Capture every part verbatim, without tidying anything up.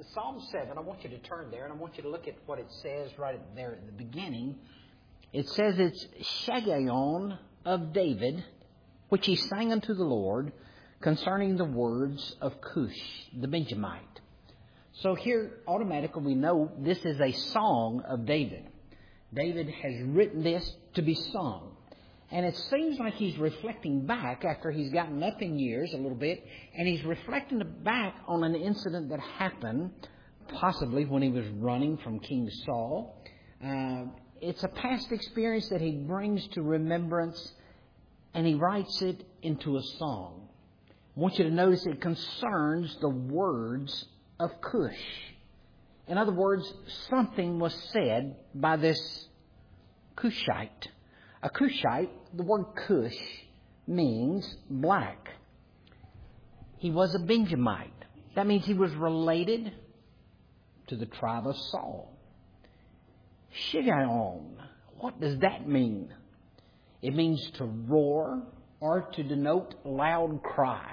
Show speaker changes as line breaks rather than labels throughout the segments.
Psalm seven, I want you to turn there, and I want you to look at what it says right there at the beginning. It says it's Shagayon of David, which he sang unto the Lord, concerning the words of Cush, the Benjamite. So here, automatically, we know this is a song of David. David has written this to be sung. And it seems like he's reflecting back after he's gotten up in years a little bit, and he's reflecting back on an incident that happened, possibly when he was running from King Saul. Uh, it's a past experience that he brings to remembrance, and he writes it into a song. I want you to notice it concerns the words of Cush. In other words, something was said by this Cushite. A Cushite, the word Cush, means black. He was a Benjamite. That means he was related to the tribe of Saul. Shigayon, what does that mean? It means to roar or to denote loud cry.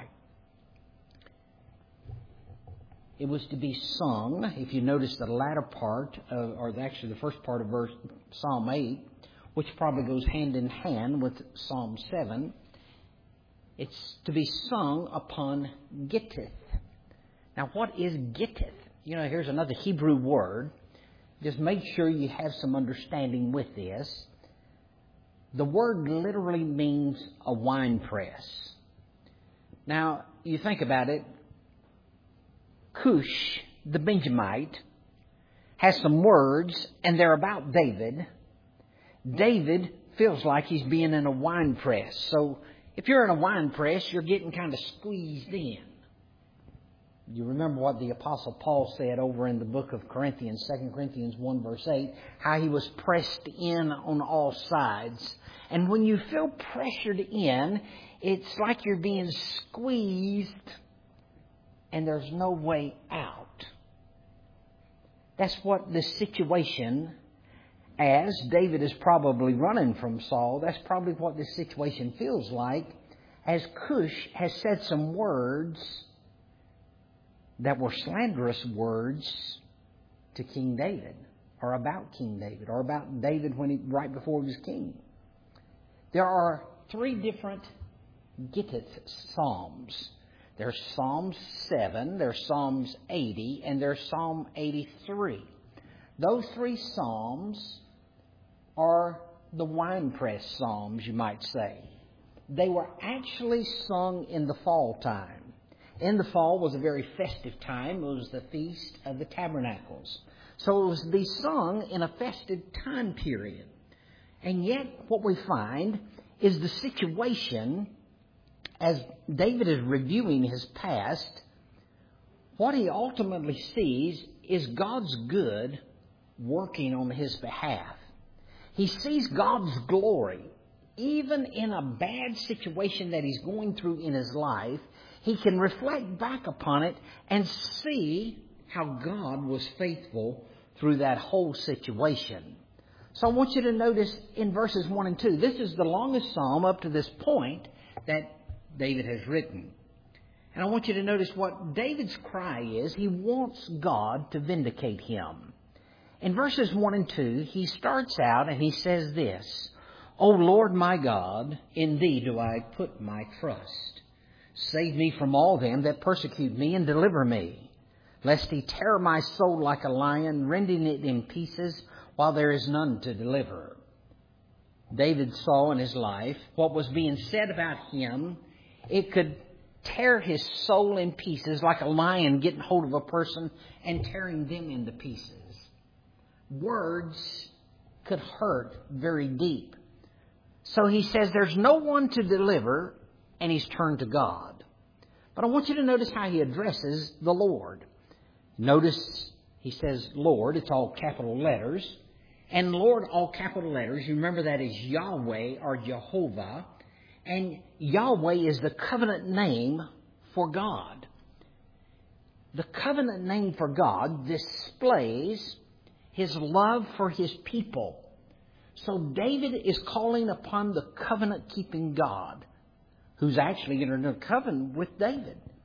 It was to be sung. If you notice the latter part, of, or actually the first part of verse Psalm eight, which probably goes hand in hand with Psalm seven, it's to be sung upon Gittith. Now, what is Gittith? You know, here's another Hebrew word. Just make sure you have some understanding with this. The word literally means a wine press. Now, you think about it. Cush, the Benjamite, has some words, and they're about David. David feels like he's being in a wine press. So if you're in a wine press, you're getting kind of squeezed in. You remember what the Apostle Paul said over in the book of Corinthians, Second Corinthians one verse eight, how he was pressed in on all sides. And when you feel pressured in, it's like you're being squeezed and there's no way out. That's what the situation, as David is probably running from Saul, that's probably what this situation feels like, as Cush has said some words that were slanderous words to King David, or about King David, or about David when he, right before he was king. There are three different Gittith Psalms. There's Psalm seven, there's Psalms eighty, and there's Psalm eighty-three. Those three Psalms are the winepress Psalms, you might say. They were actually sung in the fall time. In the fall was a very festive time. It was the Feast of the Tabernacles. So it was to be sung in a festive time period. And yet what we find is the situation, as David is reviewing his past, what he ultimately sees is God's good working on his behalf. He sees God's glory. Even in a bad situation that he's going through in his life, he can reflect back upon it and see how God was faithful through that whole situation. So I want you to notice in verses one and two, this is the longest psalm up to this point that David has written. And I want you to notice what David's cry is. He wants God to vindicate him. In verses one and two, he starts out and he says this, O Lord my God, in thee do I put my trust. Save me from all them that persecute me and deliver me, lest he tear my soul like a lion, rending it in pieces while there is none to deliver. David saw in his life what was being said about him. It could tear his soul in pieces like a lion getting hold of a person and tearing them into pieces. Words could hurt very deep. So he says there's no one to deliver, and he's turned to God. But I want you to notice how he addresses the Lord. Notice he says Lord, it's all capital letters. And Lord, all capital letters, you remember that is Yahweh or Jehovah. And Yahweh is the covenant name for God. The covenant name for God displays his love for his people. So David is calling upon the covenant-keeping God, who's actually entered a covenant with David.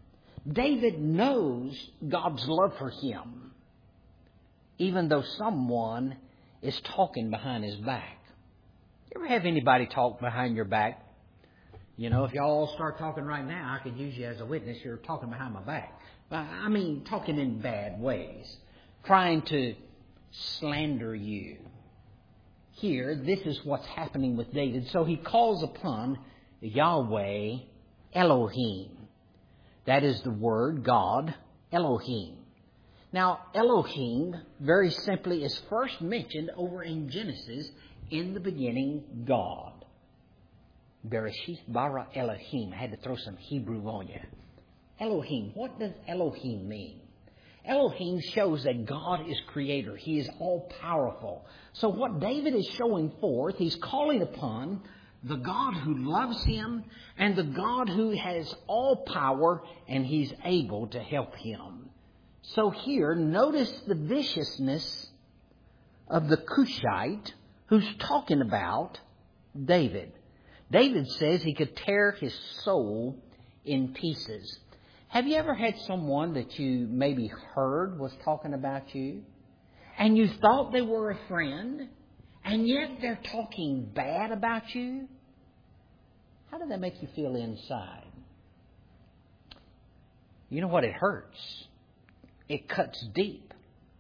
David knows God's love for him, even though someone is talking behind his back. You ever have anybody talk behind your back? You know, if y'all all start talking right now, I could use you as a witness. You're talking behind my back. I mean, talking in bad ways, trying to slander you. Here, this is what's happening with David. So he calls upon Yahweh Elohim. That is the word God, Elohim. Now, Elohim, very simply, is first mentioned over in Genesis, in the beginning, God. Bereshit bara Elohim. I had to throw some Hebrew on you. Elohim. What does Elohim mean? Elohim shows that God is creator. He is all-powerful. So what David is showing forth, he's calling upon the God who loves him and the God who has all power, and he's able to help him. So here, notice the viciousness of the Cushite who's talking about David. David says he could tear his soul in pieces. Have you ever had someone that you maybe heard was talking about you, and you thought they were a friend, and yet they're talking bad about you? How did that make you feel inside? You know what? It hurts. It cuts deep.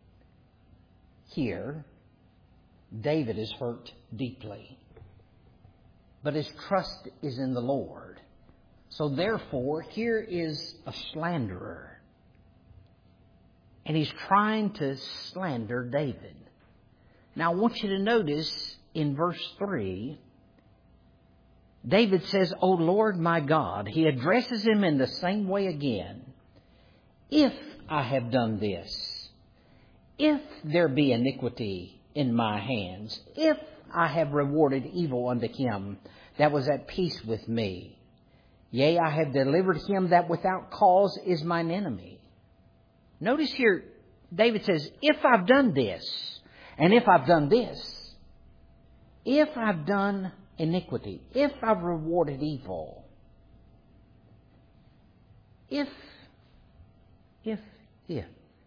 Here, David is hurt deeply. But his trust is in the Lord. So therefore, here is a slanderer. And he's trying to slander David. Now I want you to notice in verse three, David says, O Lord my God. He addresses him in the same way again. If I have done this, if there be iniquity in my hands, if I have rewarded evil unto him that was at peace with me, yea, I have delivered him that without cause is mine enemy. Notice here, David says, if I've done this, and if I've done this, if I've done iniquity, if I've rewarded evil, if, if, if.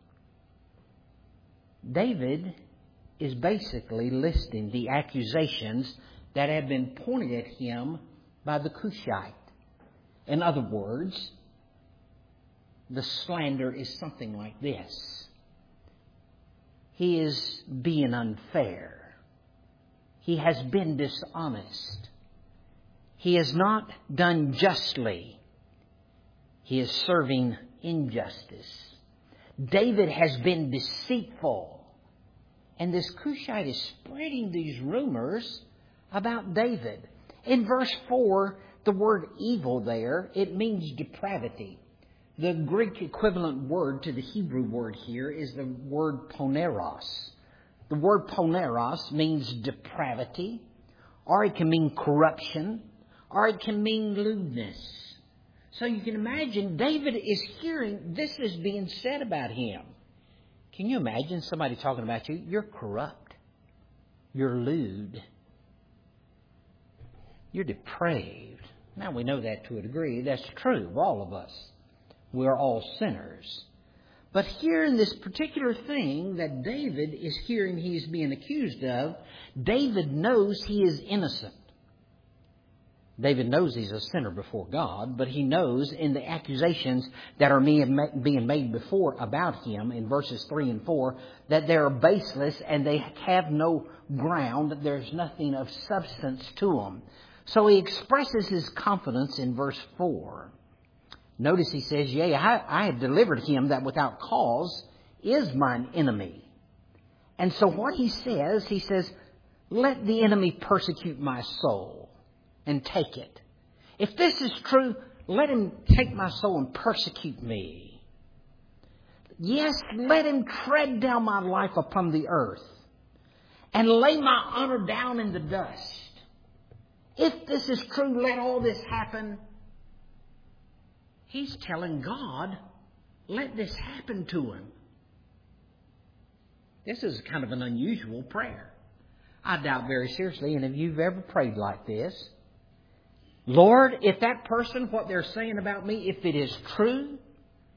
David is basically listing the accusations that have been pointed at him by the Cushite. In other words, the slander is something like this. He is being unfair. He has been dishonest. He has not done justly. He is serving injustice. David has been deceitful. And this Cushite is spreading these rumors about David. In verse four, the word evil there, it means depravity. The Greek equivalent word to the Hebrew word here is the word poneros. The word poneros means depravity, or it can mean corruption, or it can mean lewdness. So you can imagine David is hearing this is being said about him. Can you imagine somebody talking about you? You're corrupt. You're lewd. You're depraved. Now we know that to a degree. That's true of all of us. We're all sinners. But here in this particular thing that David is hearing he's being accused of, David knows he is innocent. David knows he's a sinner before God, but he knows in the accusations that are being made before about him in verses three and four that they are baseless and they have no ground. There's nothing of substance to them. So he expresses his confidence in verse four. Notice he says, yea, I, I have delivered him that without cause is mine enemy. And so what he says, he says, let the enemy persecute my soul and take it. If this is true, let him take my soul and persecute me. Yes, let him tread down my life upon the earth and lay my honor down in the dust. If this is true, let all this happen. He's telling God, let this happen to him. This is kind of an unusual prayer. I doubt very seriously any of you have ever prayed like this. Lord, if that person, what they're saying about me, if it is true,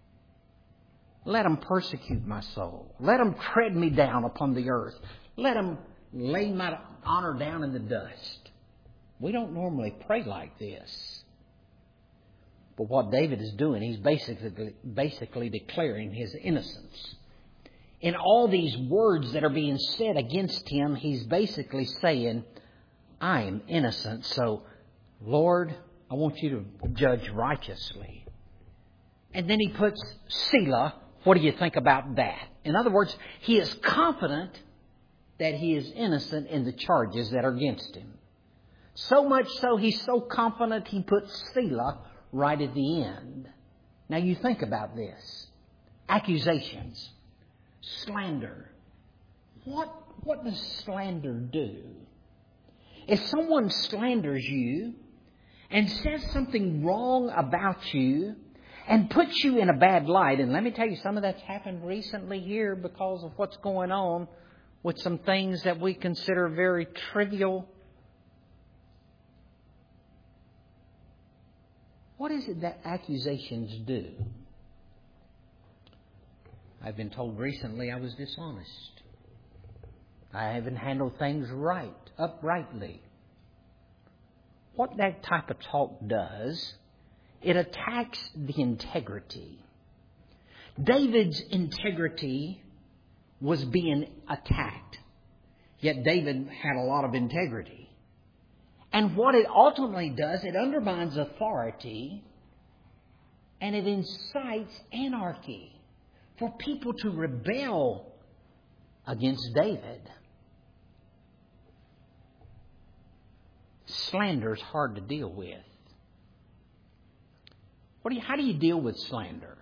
Let them persecute my soul. Let them tread me down upon the earth. Let them lay my honor down in the dust. We don't normally pray like this. But what David is doing, he's basically, basically declaring his innocence. In all these words that are being said against him, he's basically saying, I am innocent, so Lord, I want you to judge righteously. And then he puts Selah. What do you think about that? In other words, he is confident that he is innocent in the charges that are against him. So much so, he's so confident he puts Selah right at the end. Now you think about this. Accusations. Slander. What, what does slander do? If someone slanders you and says something wrong about you and puts you in a bad light, and let me tell you, some of that's happened recently here because of what's going on with some things that we consider very trivial. What is it that accusations do? I've been told recently I was dishonest. I haven't handled things right, uprightly. What that type of talk does, it attacks the integrity. David's integrity was being attacked. Yet David had a lot of integrity. And what it ultimately does, it undermines authority and it incites anarchy for people to rebel against David. Slander is hard to deal with. What do you, how do you deal with slander?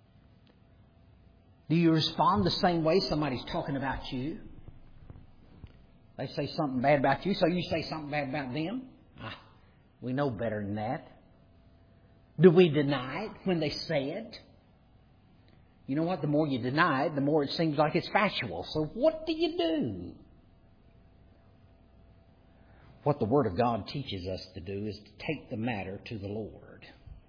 Do you respond the same way somebody's talking about you? They say something bad about you, so you say something bad about them? Ah, we know better than that. Do we deny it when they say it? You know what? The more you deny it, the more it seems like it's factual. So what do you do? What the Word of God teaches us to do is to take the matter to the Lord.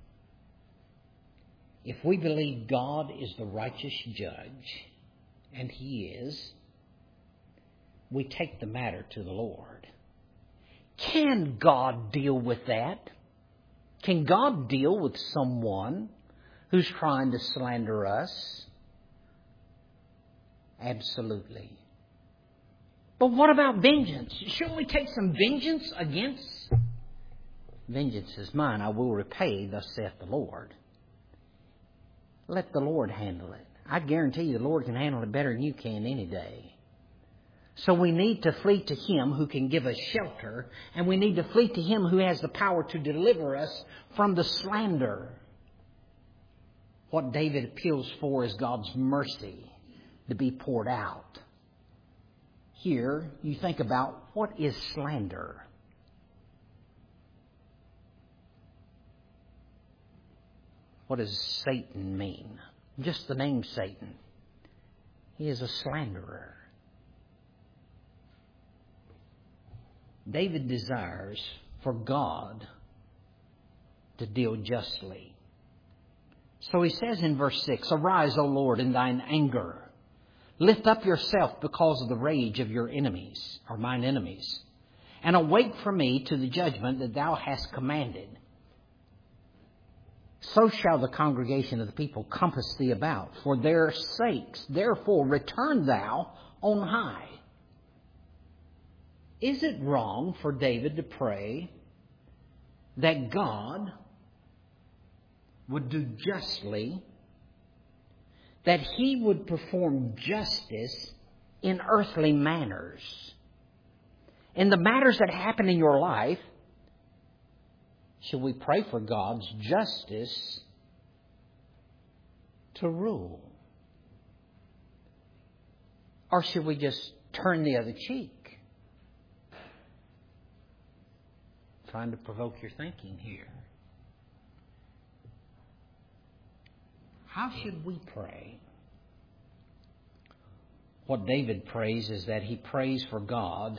If we believe God is the righteous judge, and He is, we take the matter to the Lord. Can God deal with that? Can God deal with someone who's trying to slander us? Absolutely. But what about vengeance? Shouldn't we take some vengeance against? Vengeance is mine, I will repay, thus saith the Lord. Let the Lord handle it. I guarantee you the Lord can handle it better than you can any day. So we need to flee to Him who can give us shelter, and we need to flee to Him who has the power to deliver us from the slander. What David appeals for is God's mercy to be poured out. Here, you think about what is slander. What does Satan mean? Just the name Satan. He is a slanderer. David desires for God to deal justly. So he says in verse six, Arise, O Lord, in thine anger. Lift up yourself because of the rage of your enemies, or mine enemies. And awake for me to the judgment that thou hast commanded. So shall the congregation of the people compass thee about. For their sakes, therefore, return thou on high. Is it wrong for David to pray that God would do justly, that He would perform justice in earthly manners? In the matters that happen in your life, should we pray for God's justice to rule? Or should we just turn the other cheek? Trying to provoke your thinking here. How should we pray? What David prays is that he prays for God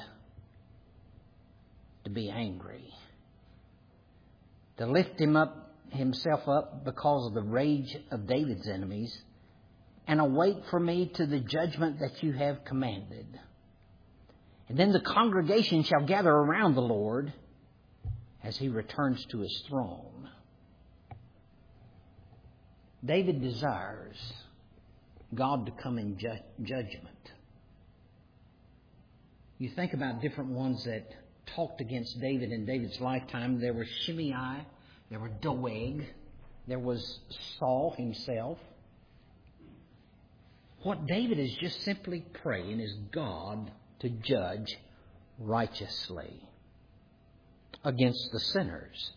to be angry, to lift him up, himself up because of the rage of David's enemies, and await for me to the judgment that you have commanded. And then the congregation shall gather around the Lord as he returns to his throne. David desires God to come in ju- judgment. You think about different ones that talked against David in David's lifetime. There was Shimei, there was Doeg, there was Saul himself. What David is just simply praying is God to judge righteously against the sinners.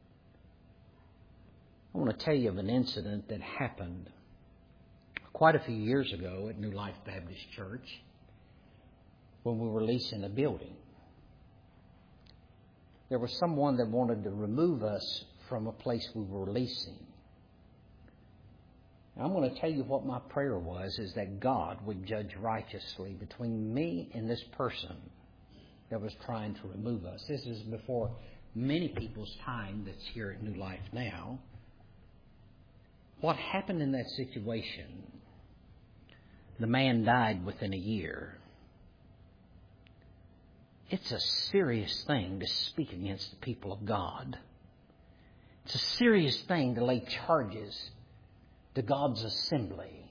I want to tell you of an incident that happened quite a few years ago at New Life Baptist Church when we were leasing a building. There was someone that wanted to remove us from a place we were leasing. I'm going to tell you what my prayer was, is that God would judge righteously between me and this person that was trying to remove us. This is before many people's time that's here at New Life now. What happened in that situation? The man died within a year. It's a serious thing to speak against the people of God. It's a serious thing to lay charges to God's assembly.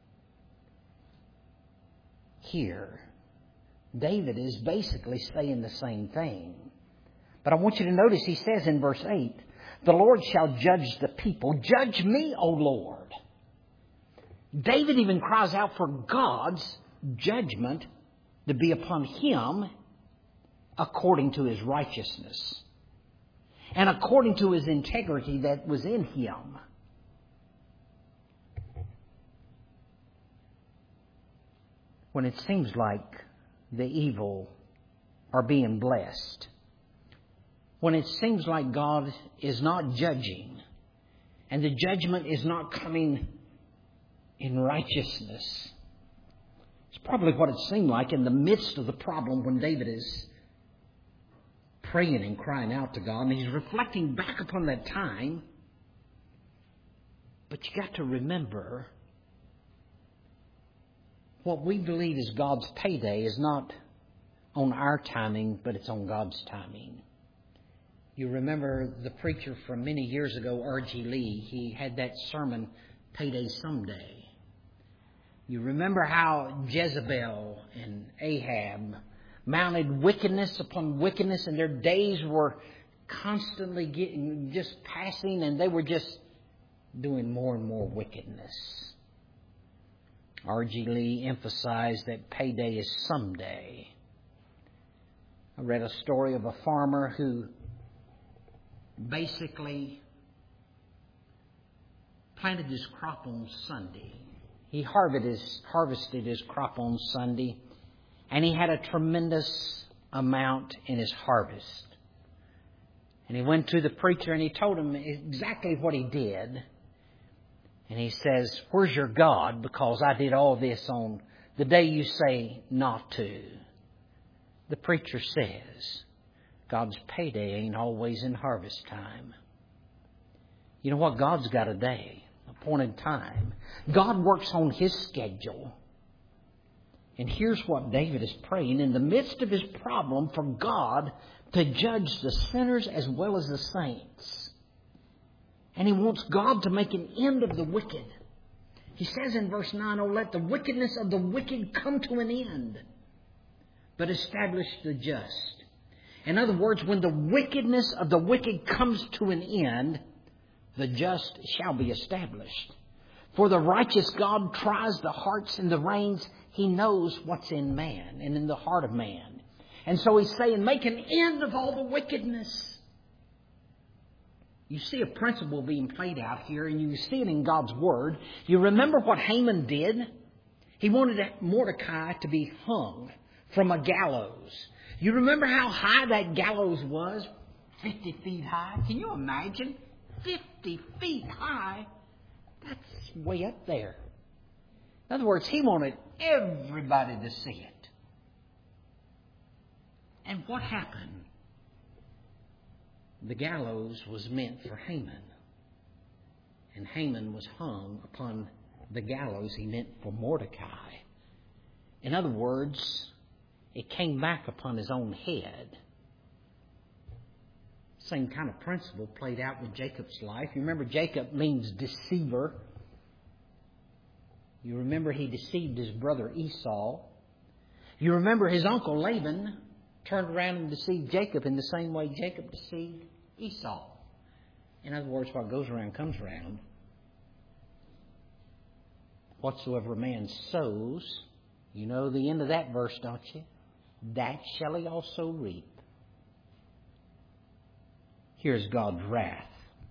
Here, David is basically saying the same thing. But I want you to notice he says in verse eight, the Lord shall judge the people. Judge me, O Lord. David even cries out for God's judgment to be upon him according to his righteousness and according to his integrity that was in him. When it seems like the evil are being blessed, when it seems like God is not judging and the judgment is not coming in righteousness, it's probably what it seemed like in the midst of the problem when David is praying and crying out to God, and he's reflecting back upon that time. But you got to remember, what we believe is God's payday is not on our timing, but it's on God's timing. You remember the preacher from many years ago, R G Lee, he had that sermon, Payday Someday. You remember how Jezebel and Ahab mounted wickedness upon wickedness, and their days were constantly getting, just passing, and they were just doing more and more wickedness. R G Lee emphasized that payday is someday. I read a story of a farmer who basically planted his crop on Sunday. He harvested his, harvested his crop on Sunday, and he had a tremendous amount in his harvest. And he went to the preacher and he told him exactly what he did. And he says, where's your God? Because I did all this on the day you say not to. The preacher says, God's payday ain't always in harvest time. You know what? God's got a day, appointed time. God works on his schedule. And here's what David is praying in the midst of his problem for God to judge the sinners as well as the saints. And he wants God to make an end of the wicked. He says in verse nine, oh, let the wickedness of the wicked come to an end, but establish the just. In other words, when the wickedness of the wicked comes to an end, the just shall be established. For the righteous God tries the hearts and the reins. He knows what's in man and in the heart of man. And so he's saying, make an end of all the wickedness. You see a principle being played out here, and you see it in God's Word. You remember what Haman did? He wanted Mordecai to be hung from a gallows. You remember how high that gallows was? Fifty feet high. Can you imagine? Fifty feet high? That's way up there. In other words, he wanted everybody to see it. And what happened? The gallows was meant for Haman. And Haman was hung upon the gallows he meant for Mordecai. In other words, it came back upon his own head. Same kind of principle played out with Jacob's life. You remember Jacob means deceiver. You remember he deceived his brother Esau. You remember his uncle Laban turned around and deceived Jacob in the same way Jacob deceived Esau. In other words, what goes around comes around. Whatsoever a man sows, you know the end of that verse, don't you? That shall he also reap. Here's God's wrath.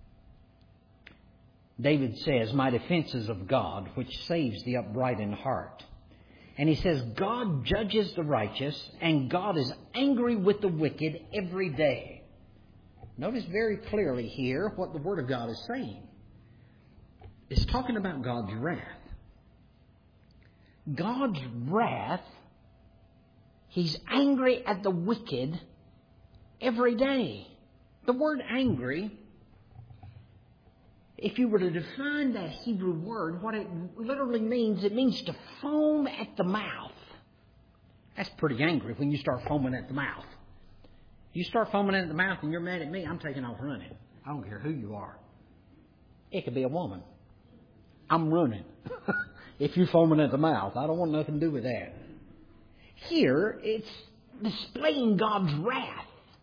David says, my defense is of God, which saves the upright in heart. And he says, God judges the righteous, and God is angry with the wicked every day. Notice very clearly here what the Word of God is saying. It's talking about God's wrath. God's wrath, He's angry at the wicked every day. The word angry, if you were to define that Hebrew word, what it literally means, it means to foam at the mouth. That's pretty angry when you start foaming at the mouth. You start foaming at the mouth and you're mad at me, I'm taking off running. I don't care who you are. It could be a woman. I'm running. If you're foaming at the mouth, I don't want nothing to do with that. Here, it's displaying God's wrath.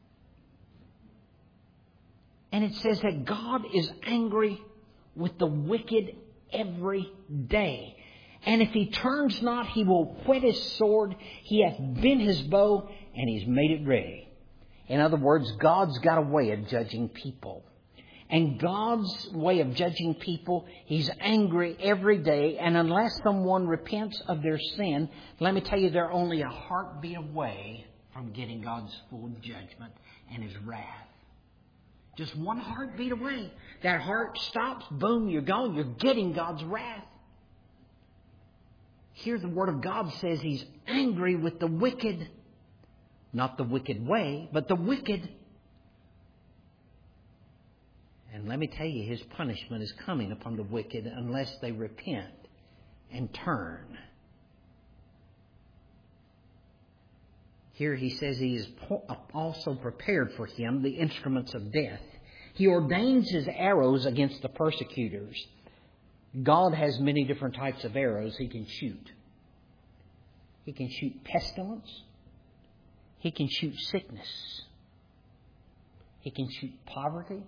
And it says that God is angry with the wicked every day. And if he turns not, he will whet his sword. He hath bent his bow, and he's made it ready. In other words, God's got a way of judging people. And God's way of judging people, He's angry every day. And unless someone repents of their sin, let me tell you, they're only a heartbeat away from getting God's full judgment and His wrath. Just one heartbeat away. That heart stops, boom, you're gone. You're getting God's wrath. Here the Word of God says He's angry with the wicked. Not the wicked way, but the wicked. And let me tell you, His punishment is coming upon the wicked unless they repent and turn. Here He says He is also prepared for him the instruments of death. He ordains His arrows against the persecutors. God has many different types of arrows He can shoot. He can shoot pestilence. He can shoot sickness. He can shoot poverty.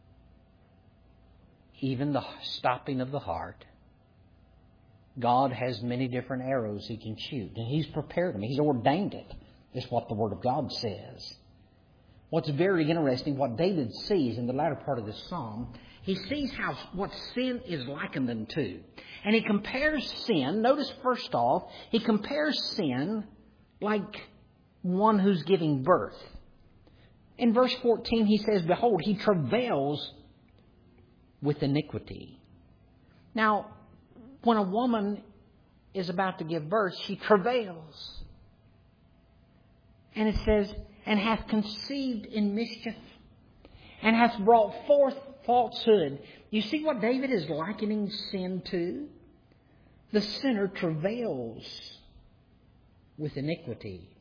Even the stopping of the heart. God has many different arrows He can shoot. And He's prepared them. He's ordained it. Is what the Word of God says. What's very interesting, what David sees in the latter part of this psalm, he sees how what sin is likened unto. And he compares sin, notice first off, he compares sin like one who's giving birth. In verse fourteen he says, behold, he travails with iniquity. Now, when a woman is about to give birth, she travails. And it says, and hath conceived in mischief, and hath brought forth falsehood. You see what David is likening sin to? The sinner travails with iniquity.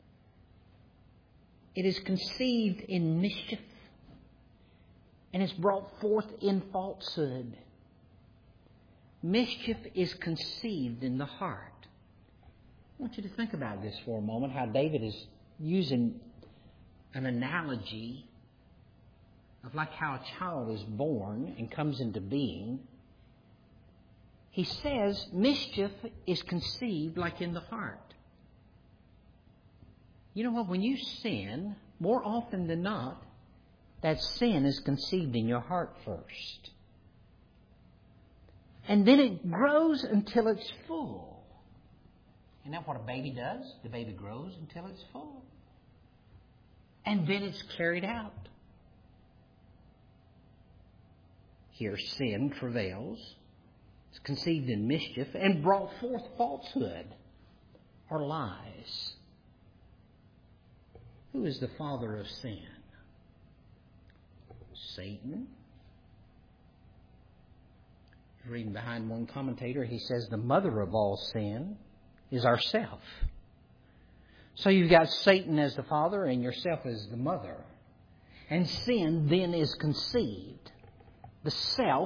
It is conceived in mischief, and it's brought forth in falsehood. Mischief is conceived in the heart. I want you to think about this for a moment, how David is using an analogy of like how a child is born and comes into being. He says mischief is conceived like in the heart. You know what? When you sin, more often than not, that sin is conceived in your heart first. And then it grows until it's full. Isn't that what a baby does? The baby grows until it's full. And then it's carried out. Here sin travails. It's conceived in mischief and brought forth falsehood or lies. Who is the father of sin? Satan. Reading behind one commentator, he says the mother of all sin is ourself. So you've got Satan as the father and yourself as the mother. And sin then is conceived. The self,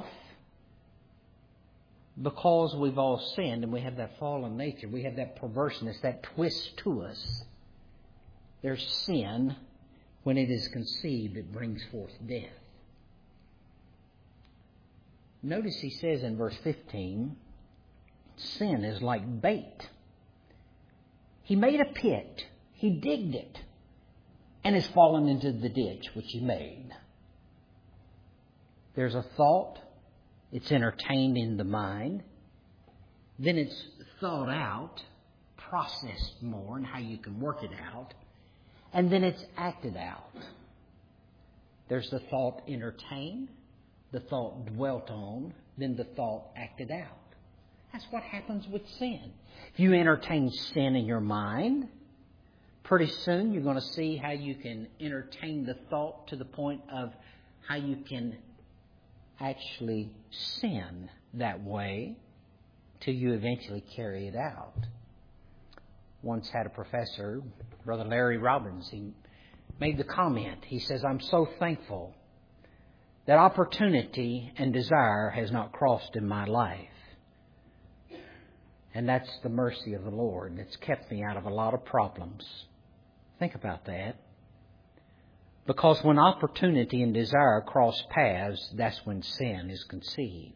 because we've all sinned and we have that fallen nature, we have that perverseness, that twist to us. There's sin. When it is conceived, it brings forth death. Notice he says in verse fifteen, sin is like bait. He made a pit. He digged it. And has fallen into the ditch which he made. There's a thought. It's entertained in the mind. Then it's thought out, processed more, and how you can work it out. And then it's acted out. There's the thought entertained, the thought dwelt on, then the thought acted out. That's what happens with sin. If you entertain sin in your mind, pretty soon you're going to see how you can entertain the thought to the point of how you can actually sin that way till you eventually carry it out. Once had a professor, Brother Larry Robbins, he made the comment. He says, I'm so thankful that opportunity and desire has not crossed in my life. And that's the mercy of the Lord that's kept me out of a lot of problems. Think about that. Because when opportunity and desire cross paths, that's when sin is conceived.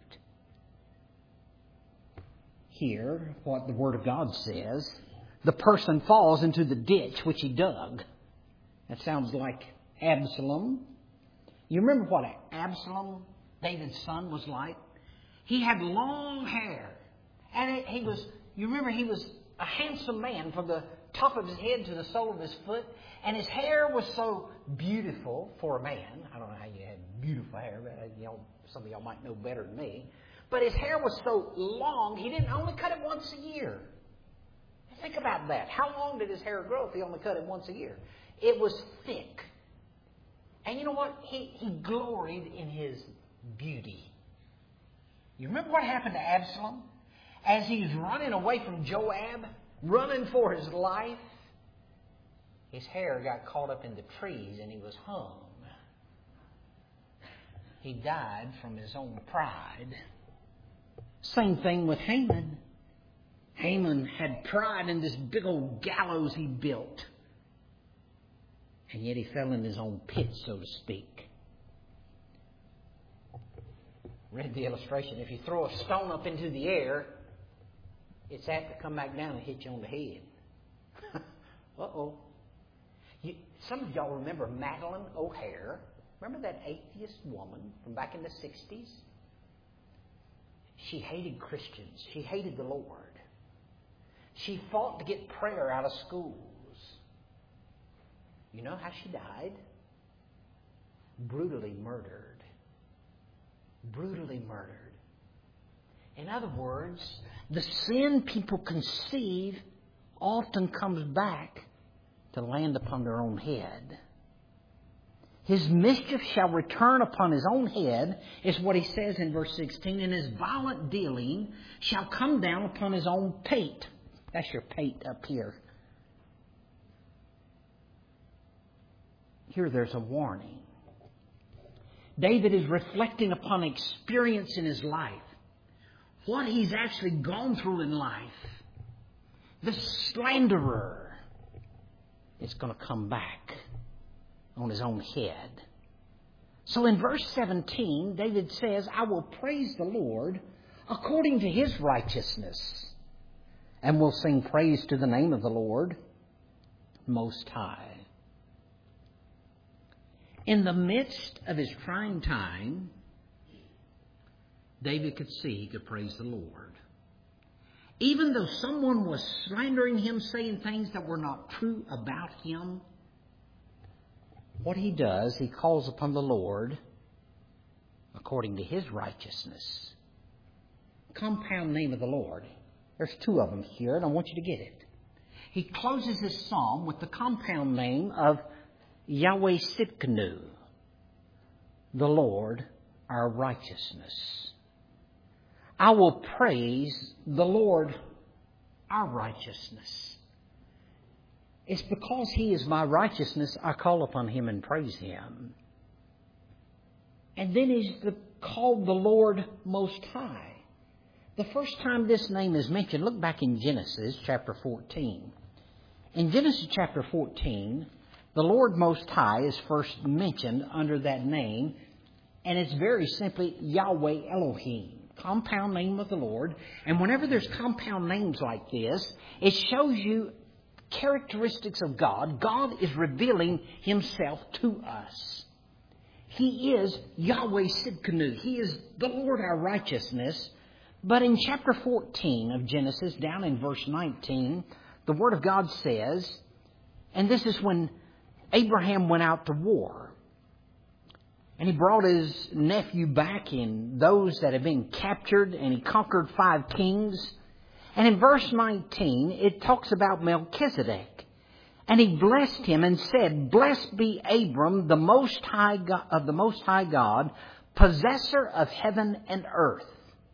Here, what the Word of God says, the person falls into the ditch which he dug. That sounds like Absalom. You remember what Absalom, David's son, was like? He had long hair. And it, he was, you remember, he was a handsome man from the top of his head to the sole of his foot. And his hair was so beautiful for a man. I don't know how you had beautiful hair, but you know, some of y'all might know better than me. But his hair was so long, he didn't only cut it once a year. Think about that. How long did his hair grow if he only cut it once a year? It was thick. And you know what? He, he gloried in his beauty. You remember what happened to Absalom? As he's running away from Joab, running for his life, his hair got caught up in the trees and he was hung. He died from his own pride. Same thing with Haman. Haman had pride in this big old gallows he built. And yet he fell in his own pit, so to speak. Read the illustration. If you throw a stone up into the air, it's apt to come back down and hit you on the head. Uh-oh. You, some of y'all remember Madeleine O'Hare. Remember that atheist woman from back in the sixties? She hated Christians. She hated the Lord. She fought to get prayer out of schools. You know how she died? Brutally murdered. Brutally murdered. In other words, the sin people conceive often comes back to land upon their own head. His mischief shall return upon his own head, is what he says in verse sixteen, and his violent dealing shall come down upon his own pate. That's your pate up here. Here there's a warning. David is reflecting upon experience in his life. What he's actually gone through in life. The slanderer is going to come back on his own head. So in verse seventeen, David says, I will praise the Lord according to his righteousness, and will sing praise to the name of the Lord Most High. In the midst of his trying time, David could see he could praise the Lord. Even though someone was slandering him, saying things that were not true about him, what he does, he calls upon the Lord according to his righteousness. Compound name of the Lord. There's two of them here, and I want you to get it. He closes his psalm with the compound name of Yahweh Sidkenu, the Lord, our righteousness. I will praise the Lord our righteousness. It's because He is my righteousness I call upon Him and praise Him. And then He's the, called the Lord Most High. The first time this name is mentioned, look back in Genesis chapter fourteen. In Genesis chapter fourteen, the Lord Most High is first mentioned under that name, and it's very simply Yahweh Elohim, compound name of the Lord. And whenever there's compound names like this, it shows you characteristics of God. God is revealing Himself to us. He is Yahweh Sidkenu. He is the Lord our righteousness. But in chapter fourteen of Genesis, down in verse nineteen, the Word of God says, and this is when Abraham went out to war, and he brought his nephew back and those that had been captured, and he conquered five kings. And in verse nineteen, it talks about Melchizedek. And he blessed him and said, "Blessed be Abram, the Most High God, of the Most High God, possessor of heaven and earth."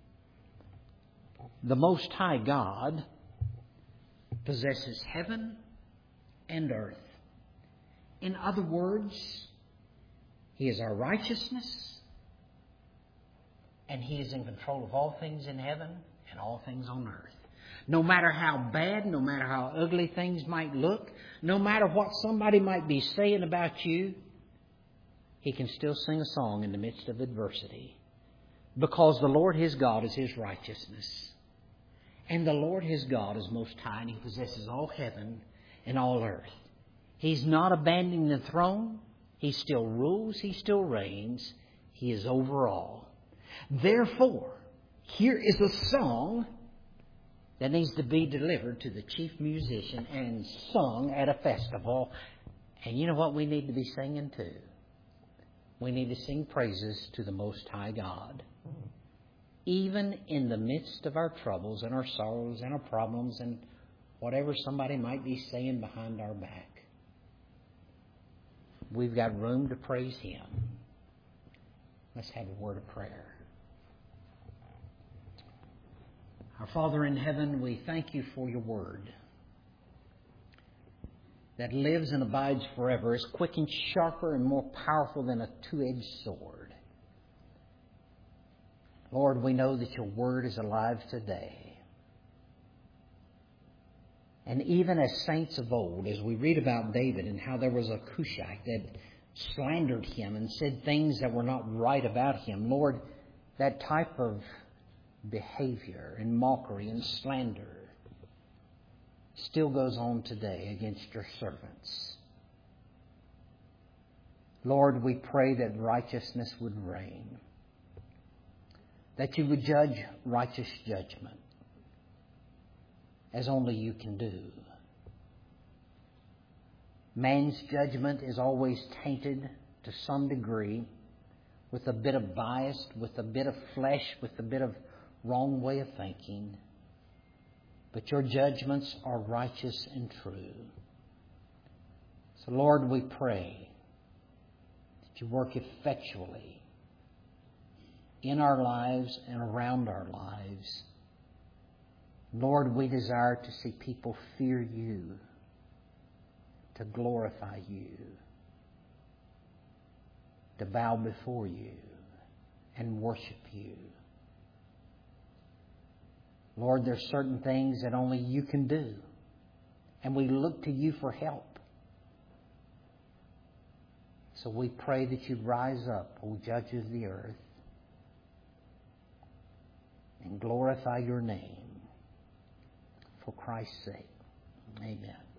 The Most High God possesses heaven and earth. In other words, He is our righteousness, and He is in control of all things in heaven and all things on earth. No matter how bad, no matter how ugly things might look, no matter what somebody might be saying about you, He can still sing a song in the midst of adversity, because the Lord His God is His righteousness. And the Lord His God is Most High, and He possesses all heaven and all earth. He's not abandoning the throne. He still rules. He still reigns. He is over all. Therefore, here is a song that needs to be delivered to the chief musician and sung at a festival. And you know what we need to be singing too? We need to sing praises to the Most High God. Even in the midst of our troubles and our sorrows and our problems and whatever somebody might be saying behind our back, we've got room to praise Him. Let's have a word of prayer. Our Father in heaven, we thank You for Your word that lives and abides forever, is quick and sharper and more powerful than a two-edged sword. Lord, we know that Your word is alive today. And even as saints of old, as we read about David and how there was a Cushite that slandered him and said things that were not right about him, Lord, that type of behavior and mockery and slander still goes on today against Your servants. Lord, we pray that righteousness would reign, that You would judge righteous judgment as only You can do. Man's judgment is always tainted to some degree with a bit of bias, with a bit of flesh, with a bit of wrong way of thinking. But Your judgments are righteous and true. So, Lord, we pray that You work effectually in our lives and around our lives. Lord, we desire to see people fear You, to glorify You, to bow before You and worship You. Lord, there's certain things that only You can do, and we look to You for help. So we pray that You'd rise up, O Judge of the earth, and glorify Your name for Christ's sake. Amen.